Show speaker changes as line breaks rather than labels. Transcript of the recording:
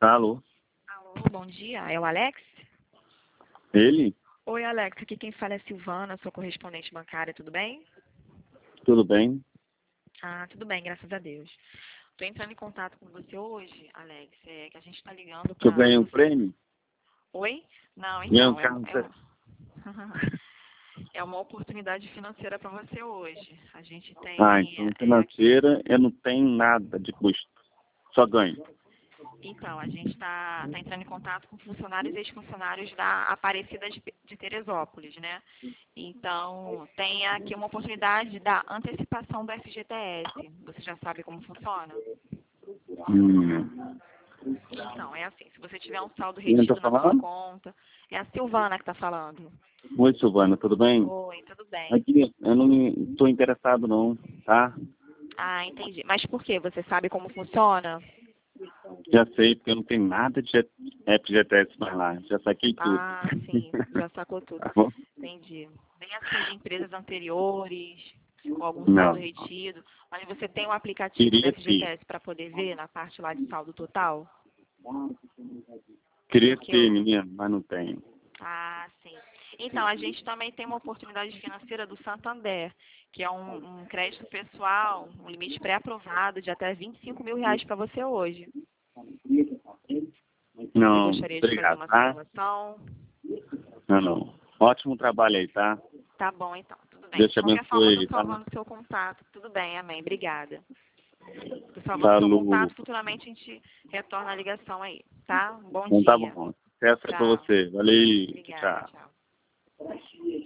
Alô?
Alô, bom dia. É o Alex?
Ele?
Oi, Alex. Aqui quem fala é a Silvana, sou correspondente bancária, tudo bem?
Tudo bem?
Ah, tudo bem, graças a Deus. Estou entrando em contato com você hoje, Alex, que a gente está ligando
Que eu
para
ganhei um
você.
prêmio?
Oi? Não,
Ganhei um
então,
carro.
é uma oportunidade financeira para você hoje. A gente
Ah,
tem
então
aqui.
financeira eu não tenho nada de custo. Só ganho.
Então, a gente está entrando em contato com funcionários e ex-funcionários da Aparecida de Teresópolis, né? Então, tem aqui uma oportunidade da antecipação do FGTS. Você já sabe como funciona?
Hum.
Então, é assim, se você tiver um saldo
Quem tá
retido na sua
falando?
conta, é a Silvana que está falando.
Oi, Silvana, tudo bem?
Oi, tudo bem.
Aqui, eu não estou interessado não, tá?
Ah, entendi. Mas por quê? Você sabe como funciona?
Já sei, porque eu não tenho nada de FGTS mais lá. Já saquei tudo.
Ah, sim, já sacou tudo.
Tá bom?
Entendi. Bem assim de empresas anteriores, com algum saldo
Não.
retido. Mas você tem um aplicativo do
Queria ter.
FGTS para poder ver na parte lá de saldo total?
Queria
Porque
ter,
eu...
menino, mas não tenho.
Ah, sim. Então, a gente também tem uma oportunidade financeira do Santander, que é um crédito pessoal, um limite pré-aprovado de até R$ 25.000 para você hoje. Você
Não,
gostaria de fazer
obrigado,
uma
tá?
simulação?
Não, não. Ótimo trabalho aí, tá?
Tá bom, então. Tudo bem.
Deus
De
te
qualquer forma, eu estou
abençoe, tá?
salvando o seu contato. Tudo bem, amém. Obrigada. Estou salvando o seu
Falou.
contato. Futuramente a gente retorna a ligação aí, tá? Um bom
Então tá
dia.
bom. Sucesso pra
Tchau.
você. Valeu.
Obrigada,
Tchau.
tchau.